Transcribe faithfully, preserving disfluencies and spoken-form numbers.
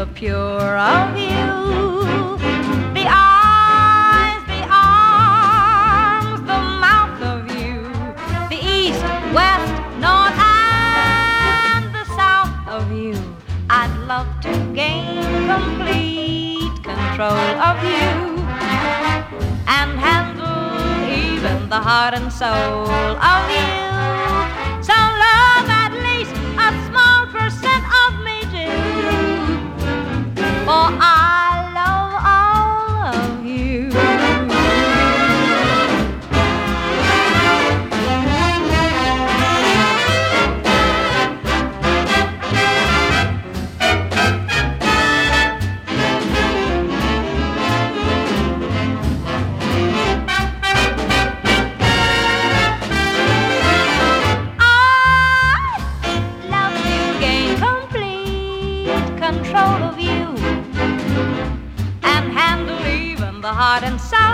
the pure of you, the eyes, the arms, the mouth of you, the east, west, north, and the south of you. I'd love to gain complete control of you and handle even the heart and soul of you. So love at least a small percent of me do, for I love all of you. Control of you and handle even the heart and soul